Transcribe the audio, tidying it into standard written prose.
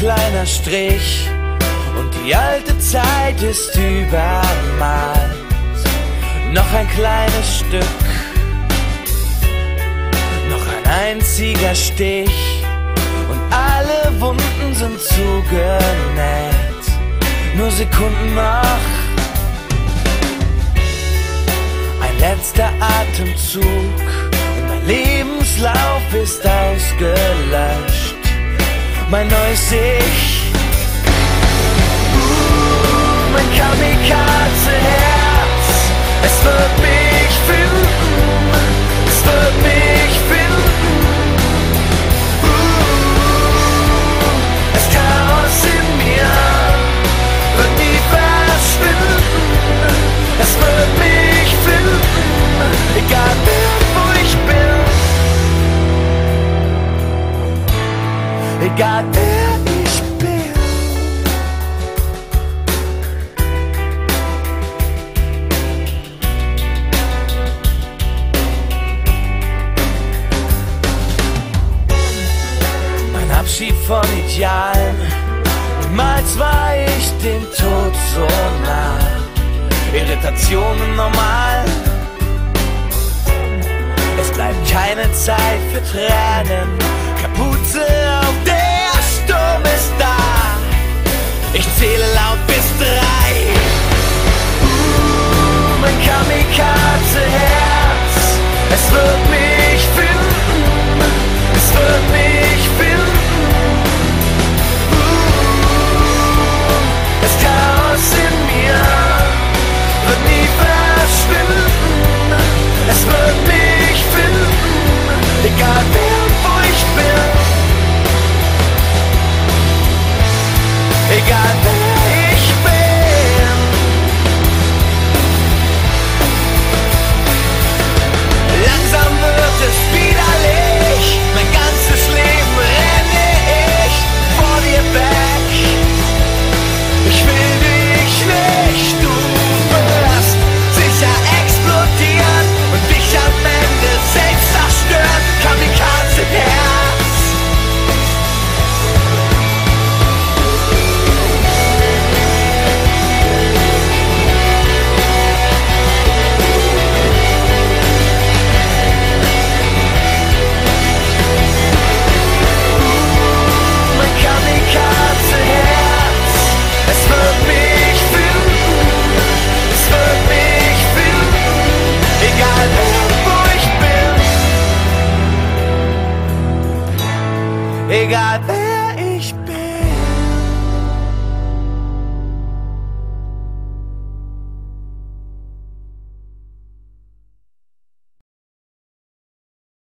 kleiner Strich und die alte Zeit ist übermalt. Noch ein kleines Stück, noch ein einziger Stich und alle Wunden sind zugenäht. Nur Sekunden noch, ein letzter Atemzug und mein Lebenslauf ist ausgelöscht. Mein neues Ich, mein Kamikaze-Herz, es wird mich finden, es wird mich finden. Das Chaos in mir wird nie verschwinden, es wird mich finden, egal wo ich bin, egal wer ich bin. Mein Abschied von Idealen, niemals war ich dem Tod so nah. Irritationen normal, es bleibt keine Zeit für Tränen. Kapuze auf, der Sturm ist da. Ich zähle laut bis 3.